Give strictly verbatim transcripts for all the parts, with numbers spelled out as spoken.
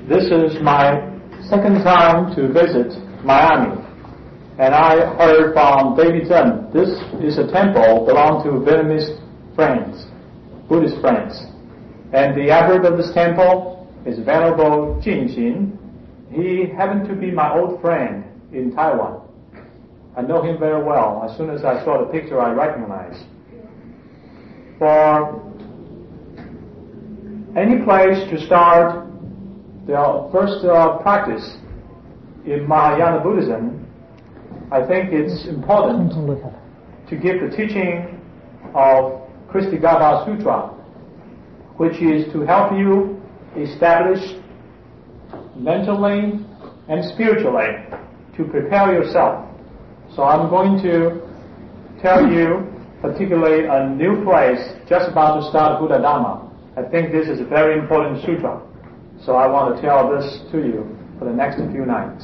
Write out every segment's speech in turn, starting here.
This is my second time to visit Miami, and I heard from David Zen, this is a temple belonging to Vietnamese friends, Buddhist friends. And the abbot of this temple is Venerable Jin Xin. He happened to be my old friend in Taiwan. I know him very well. As soon as I saw the picture, I recognized. For any place to start the first uh, practice in Mahayana Buddhism, I think it's important to give the teaching of Kristigata Sutra, which is to help you establish mentally and spiritually to prepare yourself. So I'm going to tell you particularly a new place just about to start Buddha Dhamma. I think this is a very important sutra. So I want to tell this to you for the next few nights.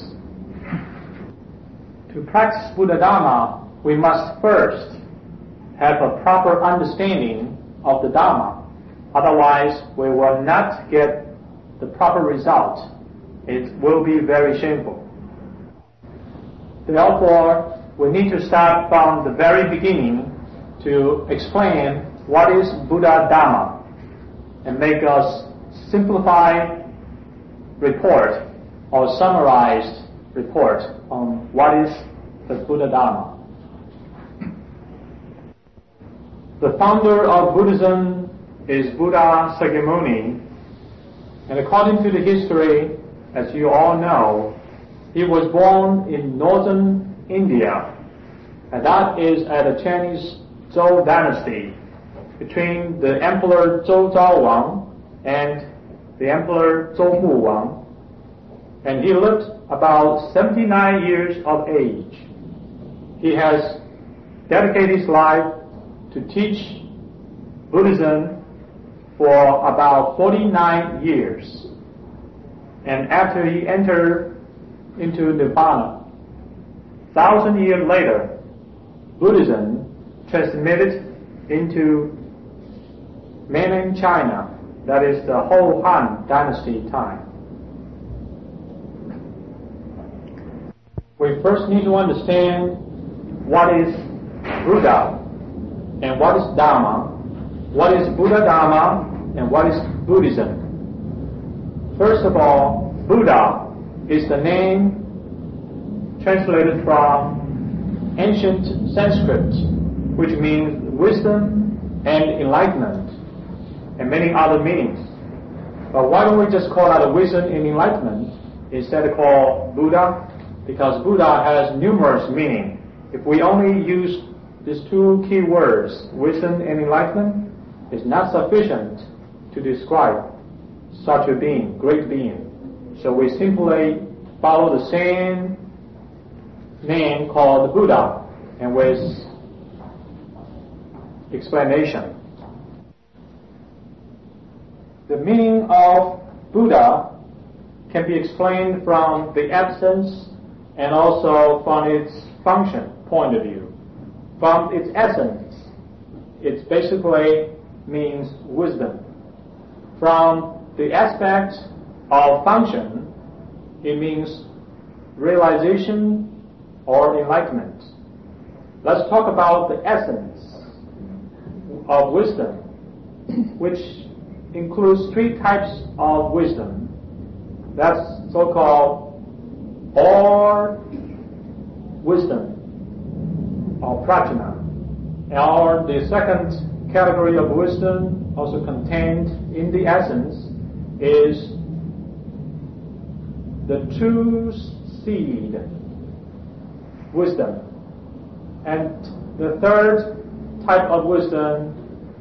To practice Buddha Dhamma, we must first have a proper understanding of the Dhamma. Otherwise, we will not get the proper result. It will be very shameful. Therefore, we need to start from the very beginning to explain what is Buddha Dhamma and make a simplified report or summarized report on what is the Buddha Dhamma. The founder of Buddhism is Buddha Sakyamuni, and according to the history, as you all know, he was born in northern India, and that is at the Chinese Zhou dynasty between the Emperor Zhou Zhaowang and the Emperor Zhou Mu Wang, and he lived about seventy-nine years of age. He has dedicated his life to teach Buddhism for about forty-nine years. And after he entered into Nirvana, thousand years later, Buddhism transmitted into mainland China, that is the whole Han dynasty time. We first need to understand what is Buddha and what is Dhamma, what is Buddha Dhamma and what is Buddhism. First of all, Buddha is the name translated from ancient Sanskrit, which means wisdom and enlightenment, and many other meanings. But why don't we just call that wisdom and enlightenment instead of call Buddha? Because Buddha has numerous meanings. If we only use these two key words, wisdom and enlightenment, it's not sufficient to describe such a being, great being. So we simply follow the same name called Buddha, and with explanation. The meaning of Buddha can be explained from the absence and also from its function point of view. From its essence, it basically means wisdom. From the aspect of function, it means realization or enlightenment. Let's talk about the essence of wisdom, which includes three types of wisdom. That's so-called or wisdom, or prajna. Or the second category of wisdom, also contained in the essence, is the true seed wisdom. And the third type of wisdom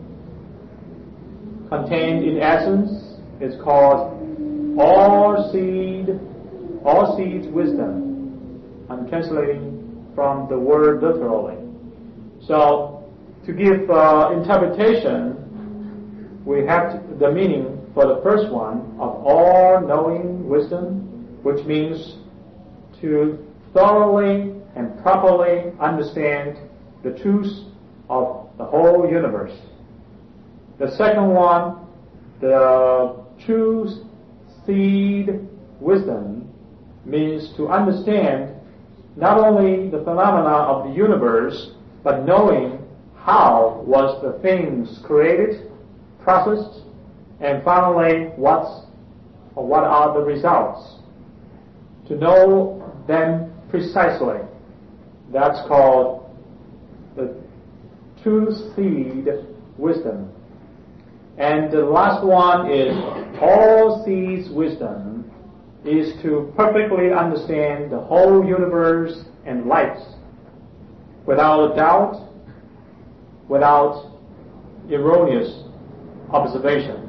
contained in essence is called all seed, all seeds wisdom. I'm translating from the word literally. So to give uh, interpretation, we have to, the meaning for the first one of all-knowing wisdom, which means to thoroughly and properly understand the truth of the whole universe. The second one, the true two-seed wisdom means to understand not only the phenomena of the universe, but knowing how was the things created, processed, and finally what's or what are the results. To know them precisely. That's called the two-seed wisdom. And the last one is all seeds wisdom, is to perfectly understand the whole universe and life without a doubt, without erroneous observation.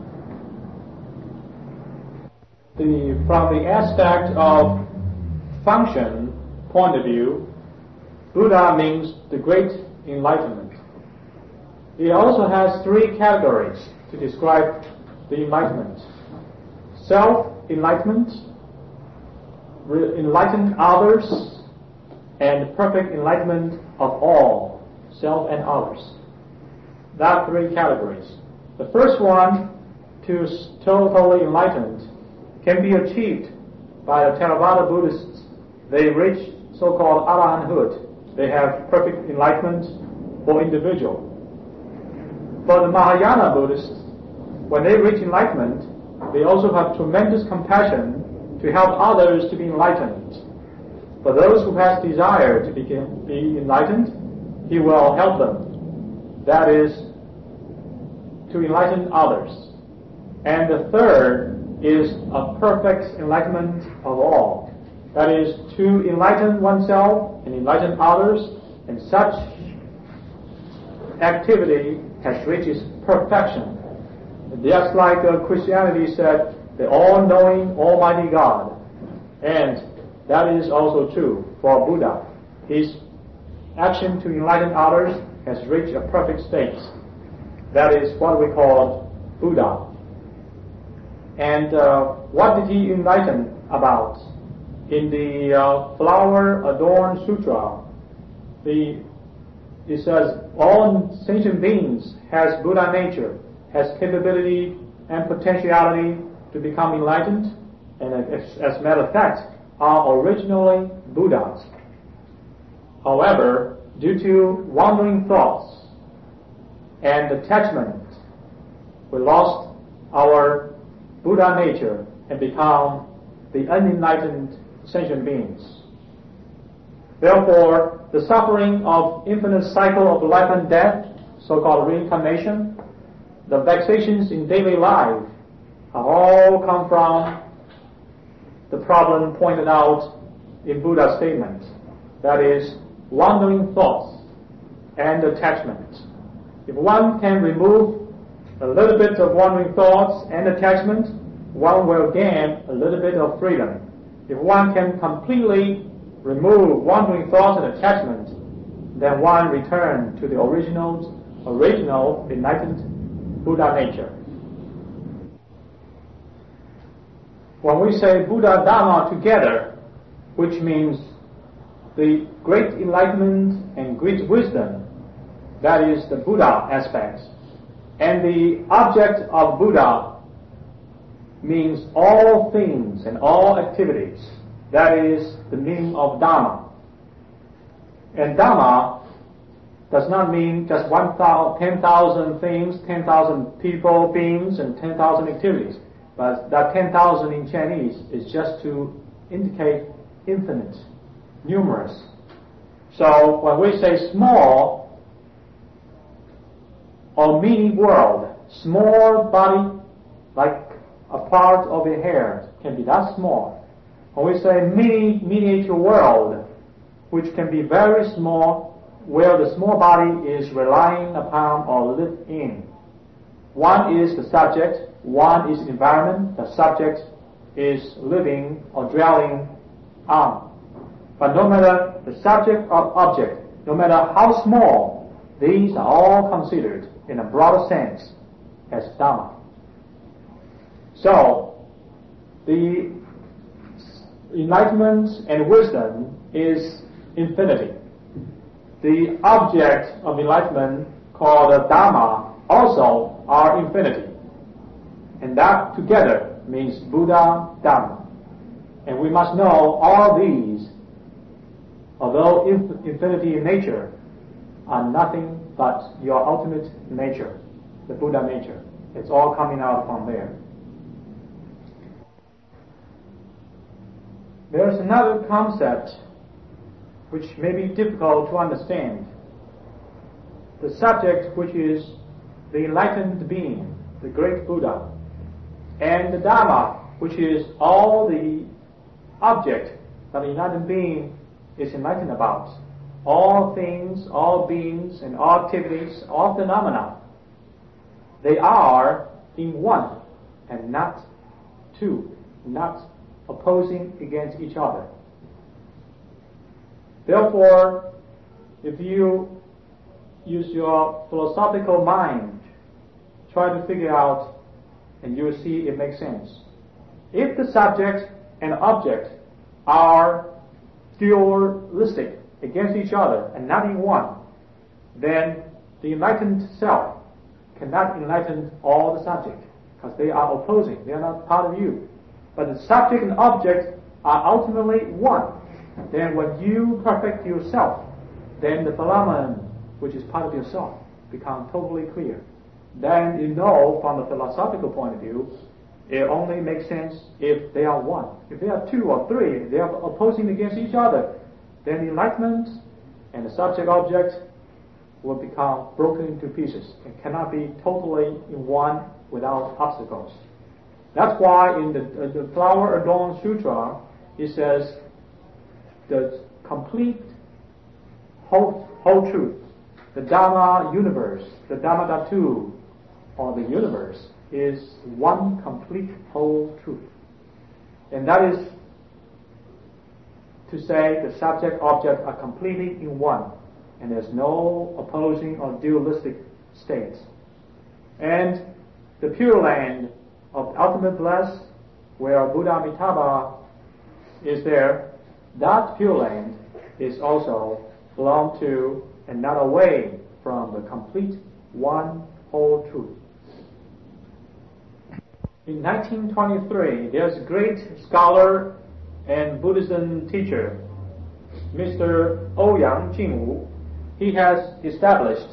The, from the aspect of function point of view, Buddha means the great enlightenment. It also has three categories to describe the enlightenment. Self-enlightenment, enlighten others, and perfect enlightenment of all, self and others. There are three categories. The first one, to totally enlightened, can be achieved by the Theravada Buddhists. They reach so-called Arahanthood. They have perfect enlightenment for individual. For the Mahayana Buddhists, when they reach enlightenment, they also have tremendous compassion to help others to be enlightened. For those who has desire to be, be enlightened, he will help them. That is, to enlighten others. And the third is a perfect enlightenment of all. That is, to enlighten oneself and enlighten others, and such activity has reached its perfection. Just like uh, Christianity said, the all-knowing Almighty God. And that is also true for Buddha. His action to enlighten others has reached a perfect state. That is what we call Buddha. And uh, what did he enlighten about? In the uh, Flower Adorned Sutra, the, it says, all sentient beings has Buddha nature, has capability and potentiality to become enlightened, and as, as a matter of fact, are originally Buddhas. However, due to wandering thoughts and attachment, we lost our Buddha nature and become the unenlightened sentient beings. Therefore, the suffering of infinite cycle of life and death, so-called reincarnation, the vexations in daily life, have all come from the problem pointed out in Buddha's statement. That is, wandering thoughts and attachment. If one can remove a little bit of wandering thoughts and attachment, one will gain a little bit of freedom. If one can completely remove wandering thoughts and attachment, then one return to the original, original enlightened Buddha nature. When we say Buddha Dharma together, which means the great enlightenment and great wisdom, that is the Buddha aspect, and the object of Buddha means all things and all activities. That is the meaning of Dharma. And Dharma does not mean just one thousand, ten thousand things, ten thousand people, beings, and ten thousand activities. But that ten thousand in Chinese is just to indicate infinite, numerous. So when we say small or mini world, small body like a part of a hair can be that small. When we say mini miniature world, which can be very small, where the small body is relying upon or lived in. One is the subject, one is environment, the subject is living or dwelling on. But no matter the subject or object, no matter how small, these are all considered in a broader sense as Dharma. So, the enlightenment and wisdom is infinity. The object of enlightenment, called Dharma, also are infinity. And that together means Buddha, Dhamma. And we must know all these, although infinity in nature, are nothing but your ultimate nature, the Buddha nature. It's all coming out from there. There's another concept which may be difficult to understand. The subject, which is the enlightened being, the great Buddha, and the Dhamma, which is all the object that the enlightened being is enlightened about. All things, all beings, and all activities, all phenomena, they are in one and not two, not opposing against each other. Therefore, if you use your philosophical mind, try to figure out, and you will see it makes sense. If the subject and object are dualistic against each other and not in one, then the enlightened self cannot enlighten all the subject, because they are opposing, they are not part of you. But the subject and object are ultimately one. Then when you perfect yourself, then the phenomenon which is part of yourself becomes totally clear. Then you know from the philosophical point of view, it only makes sense if they are one. If they are two or three, they are opposing against each other, then the enlightenment and the subject-object will become broken into pieces and cannot be totally in one without obstacles. That's why in the, uh, the Flower Adorned Sutra, it says the complete whole, whole truth, the Dhamma universe, the Dhamma Dhatu, or the universe, is one complete whole truth. And that is to say the subject-object are completely in one, and there's no opposing or dualistic states. And the Pure Land of ultimate bliss, where Buddha Amitabha is there, that Pure Land is also belong to and not away from the complete one whole truth. In nineteen twenty-three, there's a great scholar and Buddhism teacher, Mister Ouyang Jingwu. He has established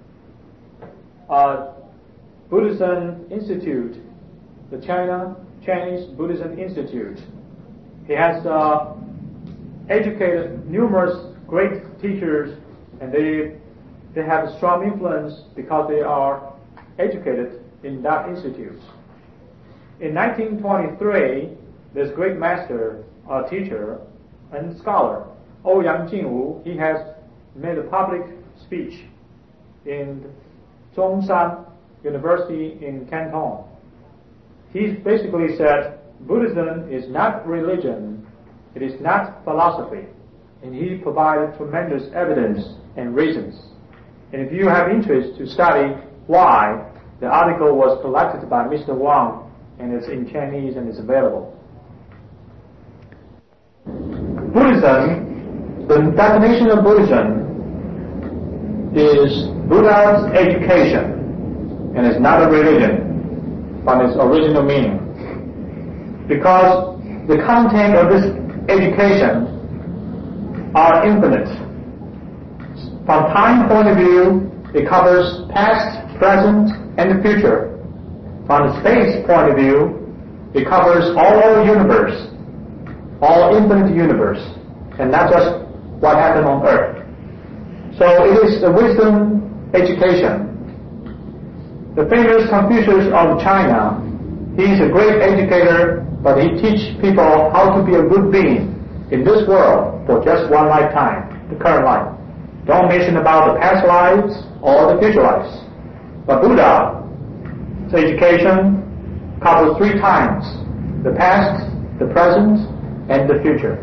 a Buddhism Institute, the China Chinese Buddhism Institute. He has uh, educated numerous great teachers, and they they have a strong influence because they are educated in that institute. In nineteen twenty-three, this great master, uh, teacher, and scholar, Ouyang Jingwu, he has made a public speech in Zhongshan University in Canton. He basically said, Buddhism is not religion, it is not philosophy. And he provided tremendous evidence and reasons. And if you have interest to study why, the article was collected by Mister Wang, and it's in Chinese and it's available. Buddhism, the definition of Buddhism is Buddha's education, and it's not a religion from its original meaning. Because the content of this education are infinite. From time point of view, it covers past, present, and the future. From the space point of view, it covers all universe, all infinite universe, and not just what happened on earth. So it is the wisdom education. The famous Confucius of China, he is a great educator, but he teaches people how to be a good being in this world for just one lifetime, the current life. Don't mention about the past lives or the future lives. But Buddha's education covers three times: the past, the present, and the future.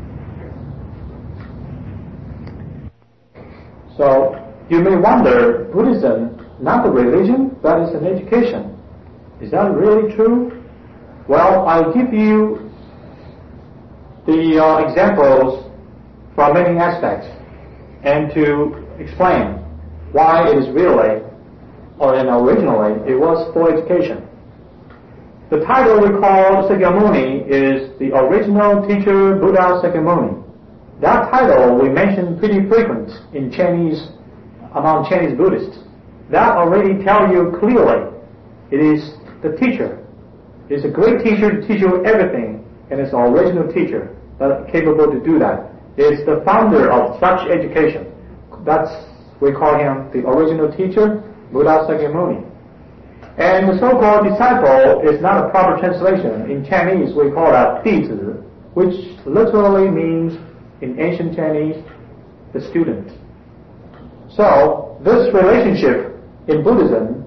So you may wonder, Buddhism, not a religion, but it's an education. Is that really true? Well, I'll give you the uh, examples from many aspects, and to explain why it is really, or then originally, it was for education. The title we call Sakyamuni is the original teacher Buddha Sakyamuni. That title we mention pretty frequent in Chinese, among Chinese Buddhists. That already tells you clearly it is the teacher. It's a great teacher to teach you everything, and it's an original teacher that's capable to do that. It's the founder of such education. That's, we call him the original teacher, Buddha Sakyamuni. And the so-called disciple is not a proper translation. In Chinese, we call that 弟子, which literally means, in ancient Chinese, the student. So, this relationship in Buddhism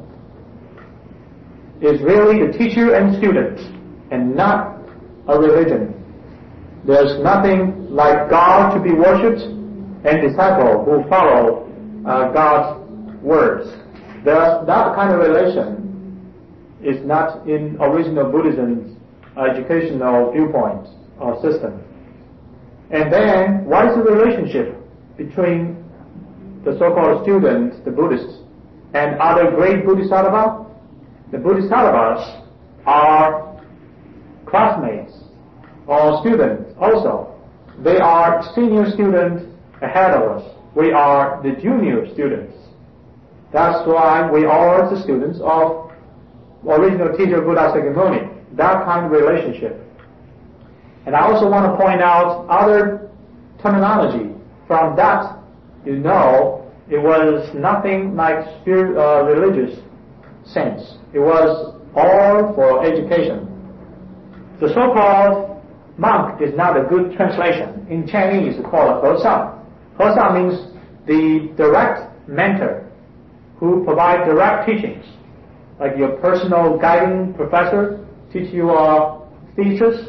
is really the teacher and student, and not a religion. There's nothing like God to be worshipped and disciple who follow uh, God's words. There's that kind of relation is not in original Buddhism's educational viewpoint or system. And then, what is the relationship between the so-called students, the Buddhists, and other great Bodhisattvas? The Bodhisattvas are classmates or students also. They are senior students ahead of us. We are the junior students. That's why we are the students of original teacher Buddha Sakyamuni. That kind of relationship. And I also want to point out other terminology. From that, you know, it was nothing like spirit, uh, religious sense. It was all for education. The so-called monk is not a good translation. In Chinese, it's called a Hesang. Hesang means the direct mentor who provides direct teachings. Like your personal guiding professor teach you a thesis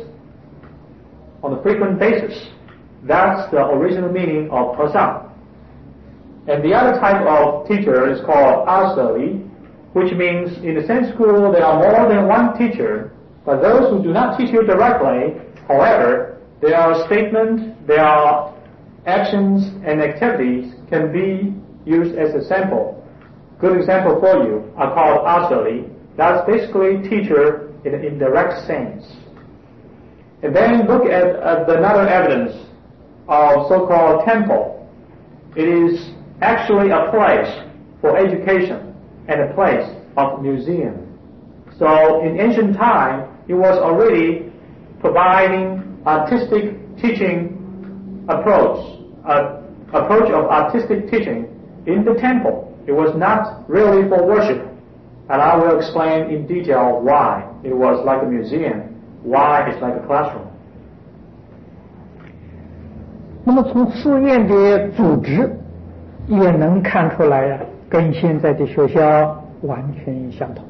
on a frequent basis. That's the original meaning of Hesang. And the other type of teacher is called Asali, which means in the same school there are more than one teacher, but those who do not teach you directly, however, their statements, their actions and activities can be used as a sample. Good example for you are called Asali. That's basically teacher in an indirect sense. And then look at, at another evidence of so-called temple. It is actually a place for education and a place of museum. So in ancient time, it was already providing artistic teaching approach, uh, approach of artistic teaching in the temple. It was not really for worship. And I will explain in detail why it was like a museum, why it's like a classroom. 那么从寺院的组织也能看出来呀、啊，跟现在的学校完全相同。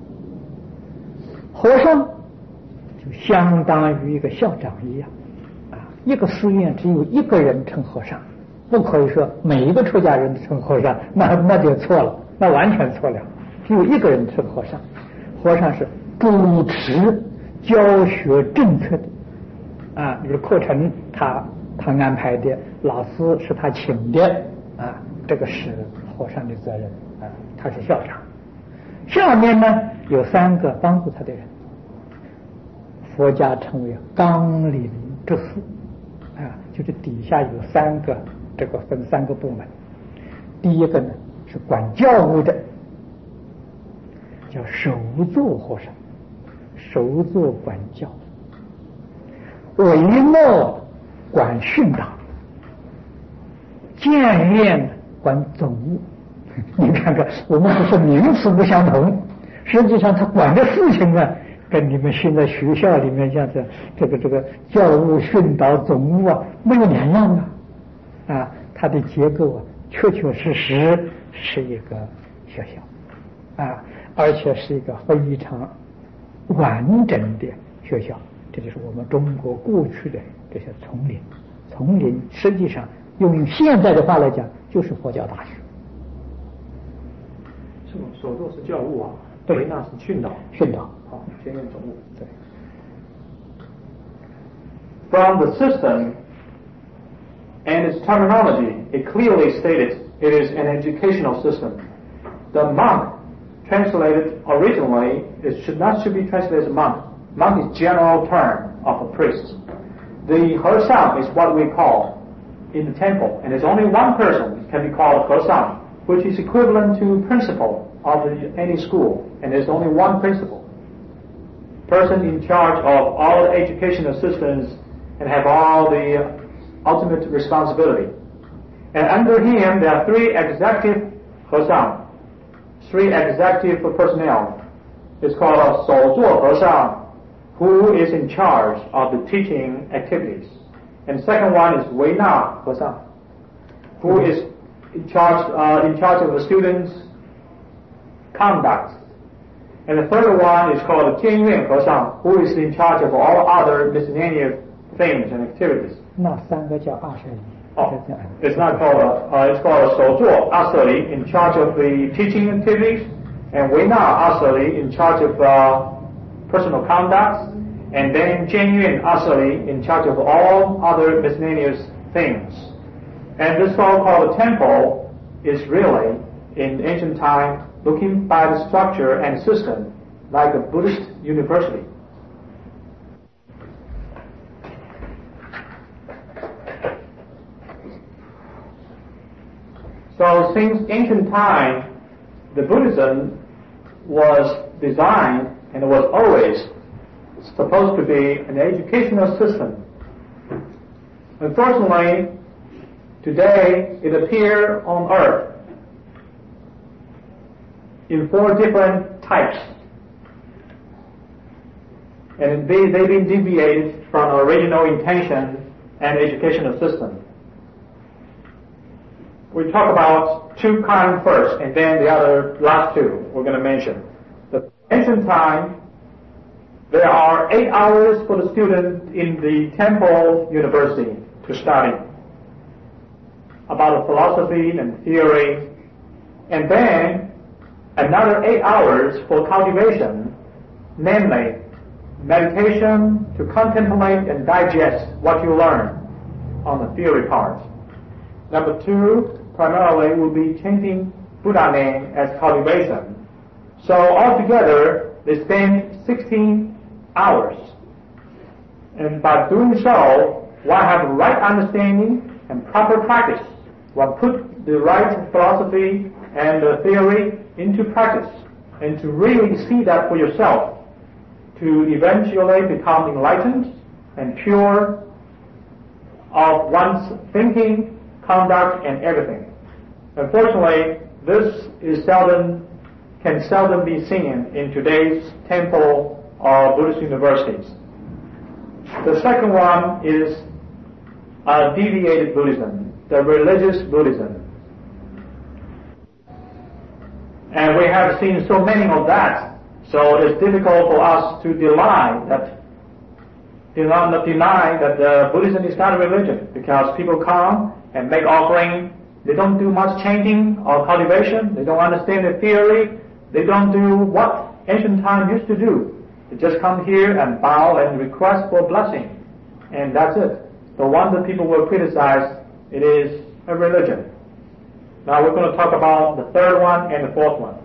和尚就相当于一个校长一样，啊，一个寺院只有一个人称和尚，不可以说每一个出家人称和尚，那那就错了，那完全错了。只有一个人称和尚，和尚是主持教学政策的，啊，比如课程他他安排的，老师是他请的，啊，这个是和尚的责任，啊，他是校长。下面呢有三个帮助他的人，佛家称为纲领之士，啊，就是底下有三个，这个分三个部门。第一个呢是管教务的，叫首座和尚，首座管教；韦末管训导；建院管总务。你看看，我们不是名词不相同，实际上他管的事情呢，跟你们现在学校里面像这这个这个教务训导总务啊没有两样啊，啊，它的结构啊，确确实实是一个学校，啊，而且是一个非常完整的学校。这就是我们中国过去的这些丛林，丛林实际上用现在的话来讲，就是佛教大学。 首座是教务啊， 对， 那是训导， 训导， 好，兼任总务。 对。 From the system and its terminology, it clearly stated it is an educational system. The monk translated originally, it should not should be translated as monk. Monk is general term of a priest. The Hesang is what we call in the temple, and there's only one person can be called Hesang, which is equivalent to principal of the, any school, and there's only one principal. Person in charge of all the education assistants and have all the ultimate responsibility. And under him there are three executive Hesang, three executive personnel. It's called a 首座和尚, who is in charge of the teaching activities. And second one is 维那和尚, who is in charge uh, in charge of the students' conduct. And the third one is called 监院和尚, who is in charge of all other miscellaneous things and activities. 那三个叫阿舍里。 Oh, it's not called a, uh, it's called a 首座 Asali in charge of the teaching activities, and 维那 Asali in charge of uh, personal conduct, and then 监院 Asali in charge of all other miscellaneous things. And this so-called temple is really, in ancient time, looking by the structure and system like a Buddhist university. So since ancient time, the Buddhism was designed and was always supposed to be an educational system. Unfortunately, today it appears on earth in four different types, and they, they've been deviated from the original intention and educational system. We talk about two kinds first, and then the other last two we're going to mention. The ancient time, there are eight hours for the student in the temple university to study about the philosophy and theory, and then another eight hours for cultivation, namely meditation to contemplate and digest what you learn on the theory part. Number two, primarily will be chanting Buddha name as cultivation. So altogether, they spend sixteen hours. And by doing so, one have right understanding and proper practice. One put the right philosophy and the theory into practice, and to really see that for yourself, to eventually become enlightened and pure of one's thinking, conduct, and everything. Unfortunately, this is seldom, can seldom be seen in today's temple or Buddhist universities. The second one is a deviated Buddhism, the religious Buddhism. And we have seen so many of that, so it's difficult for us to deny that deny that uh, Buddhism is not a religion, because people come and make offering. They don't do much chanting or cultivation. They don't understand the theory. They don't do what ancient time used to do. They just come here and bow and request for blessing, and that's it. The one that people will criticize, it is a religion. Now we're going to talk about the third one and the fourth one.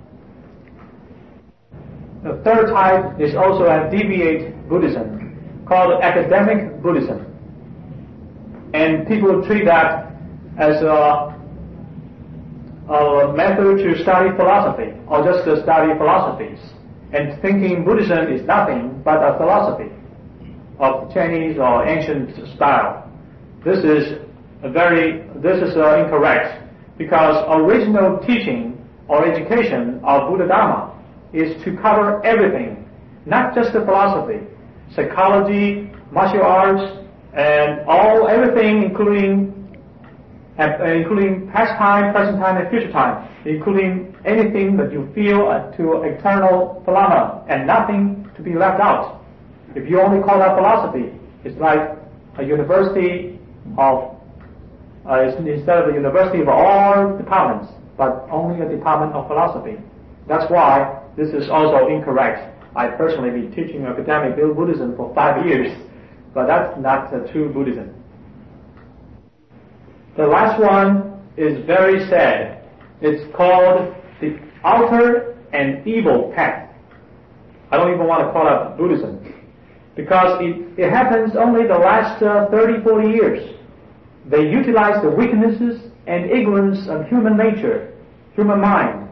The third type is also a deviate Buddhism called academic Buddhism. And people treat that as a, a method to study philosophy, or just to study philosophies, and thinking Buddhism is nothing but a philosophy of Chinese or ancient style. This is a very, this is uh, incorrect, because original teaching or education of Buddha Dharma is to cover everything, not just the philosophy, psychology, martial arts, and all everything, including uh, including past time, present time, and future time, including anything that you feel uh, to eternal phenomena, and nothing to be left out. If you only call that philosophy, it's like a university of uh, instead of a university of all departments, but only a department of philosophy. That's why this is also incorrect. I personally been teaching academic Buddhism for five years, but that's not a true Buddhism. The last one is very sad. It's called the outer an evil path. I don't even want to call it Buddhism, because it, it happens only the last uh, thirty, forty years. They utilize the weaknesses and ignorance of human nature, human mind,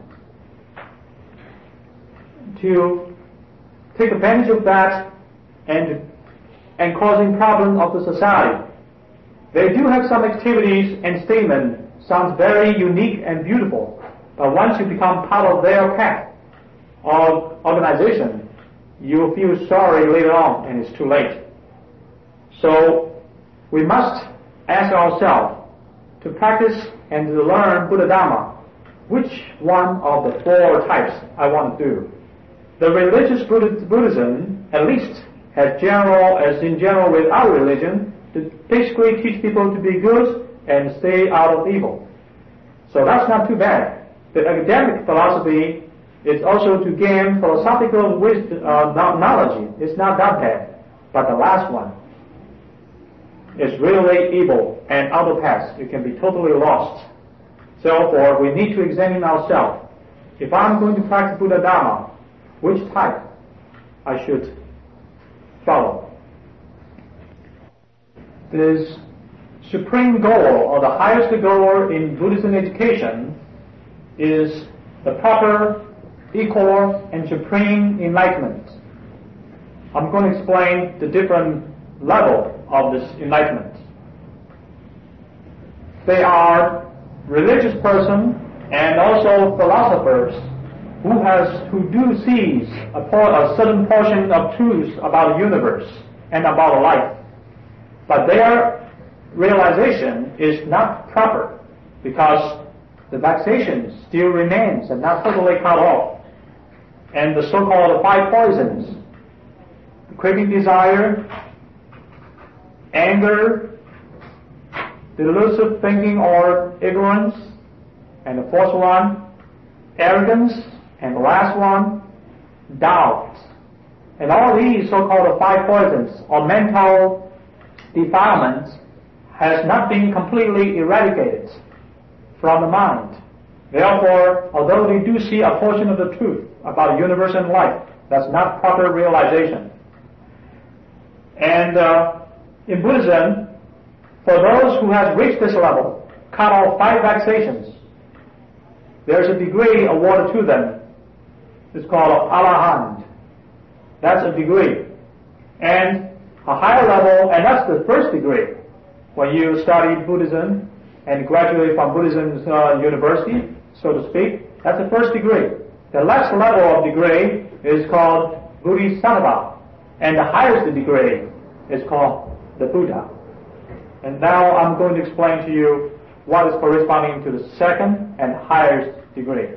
to take advantage of that and and causing problems of the society. They do have some activities and statement sounds very unique and beautiful, but once you become part of their path or organization, you'll feel sorry later on and it's too late. So we must ask ourselves to practice and to learn Buddha Dharma, which one of the four types I want to do. The religious Buddhism, at least as general as in general with our religion, to basically teach people to be good and stay out of evil. So that's not too bad. The academic philosophy is also to gain philosophical wisdom, uh, knowledge. It's not that bad. But the last one is really evil and out of path. You can be totally lost. So therefore, we need to examine ourselves. If I'm going to practice Buddha Dharma, which type I should follow? This supreme goal, or the highest goal in Buddhism education, is the proper, equal, and supreme enlightenment. I'm going to explain the different level of this enlightenment. They are religious person and also philosophers who has who do seize a, por- a certain portion of truths about the universe and about life. But their realization is not proper because the vexation still remains and not totally cut off. And the so-called five poisons, craving desire, anger, delusive thinking or ignorance, and the fourth one, arrogance, and the last one, doubt. And all these so-called five poisons or mental defilements has not been completely eradicated from the mind. Therefore, although they do see a portion of the truth about the universe and life, that's not proper realization. And uh, in Buddhism, for those who have reached this level, cut off five vexations, there's a degree awarded to them. It's called Arahant. That's a degree. And a higher level, and that's the first degree. When you study Buddhism and graduate from Buddhism uh, university, so to speak, that's the first degree. The last level of degree is called Bodhisattva, and the highest degree is called the Buddha. And now I'm going to explain to you what is corresponding to the second and highest degree.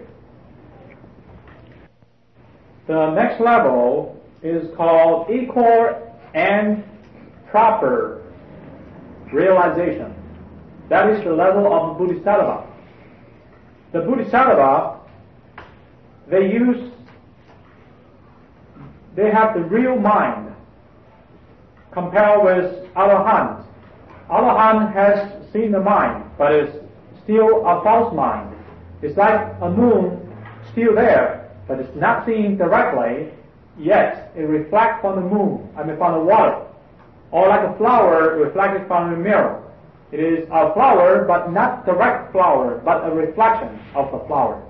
The next level is called equal and proper realization. That is the level of Bodhisattva. The Bodhisattva, they use, they have the real mind compared with Arahant. Arahant has seen the mind, but it's still a false mind. It's like a moon still there, but it's not seen directly, yet it reflects from the moon, I mean from the water. Or like a flower reflected from a mirror. It is a flower, but not direct flower, but a reflection of the flower.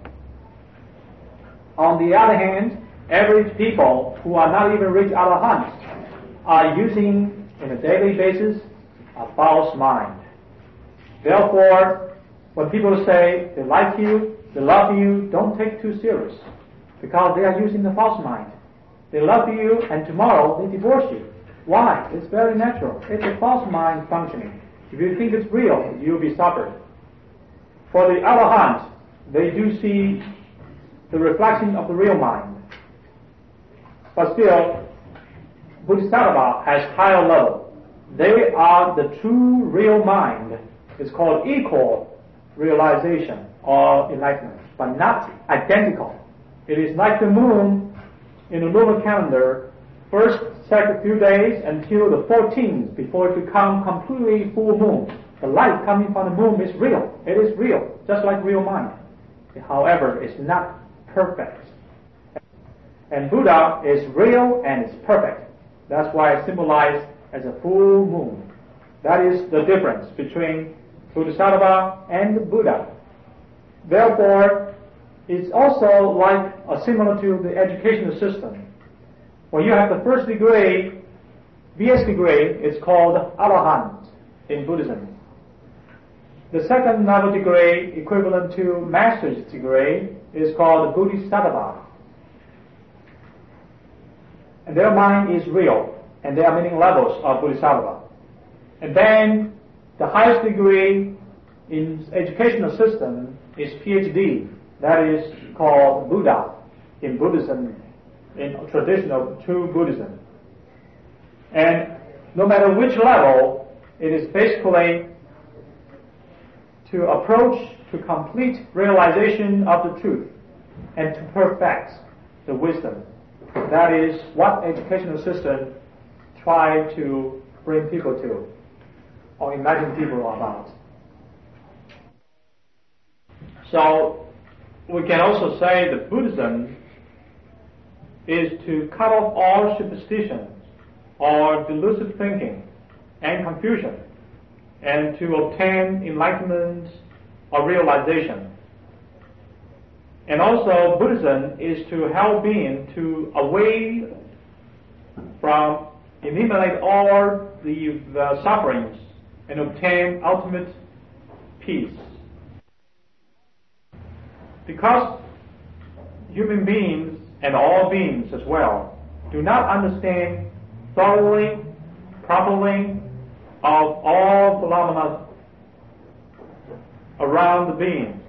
On the other hand, average people who are not even rich Arahants are using, on a daily basis, a false mind. Therefore, when people say they like you, they love you, don't take too serious, because they are using the false mind. They love you, and tomorrow they divorce you. Why? It's very natural. It's a false mind functioning. If you think it's real, you'll be suffered. For the Arahant, they do see the reflection of the real mind. But still, Bodhisattva has higher level. They are the true real mind. It's called equal realization or enlightenment, but not identical. It is like the moon in the lunar calendar. First, take a few days until the fourteenth before it becomes completely full moon. The light coming from the moon is real. It is real, just like real mind. However, it's not perfect. And Buddha is real and it's perfect. That's why it's symbolized as a full moon. That is the difference between Bodhisattva and Buddha. Therefore, it's also like uh, similar to the educational system. When you have the first degree, B S degree, it's called Arahant in Buddhism. The second level degree, equivalent to master's degree, is called Bodhisattva. And their mind is real, and there are many levels of Bodhisattva. And then the highest degree in educational system is P H D. That is called Buddha in Buddhism, in traditional true Buddhism. And no matter which level, it is basically to approach to complete realization of the truth and to perfect the wisdom. That is what educational system try to bring people to, or imagine people about. So we can also say that Buddhism is to cut off all superstitions or delusive thinking and confusion, and to obtain enlightenment or realization. And also Buddhism is to help beings to away from, eliminate all the, the sufferings and obtain ultimate peace. Because human beings and all beings as well do not understand thoroughly, properly of all phenomena around the being.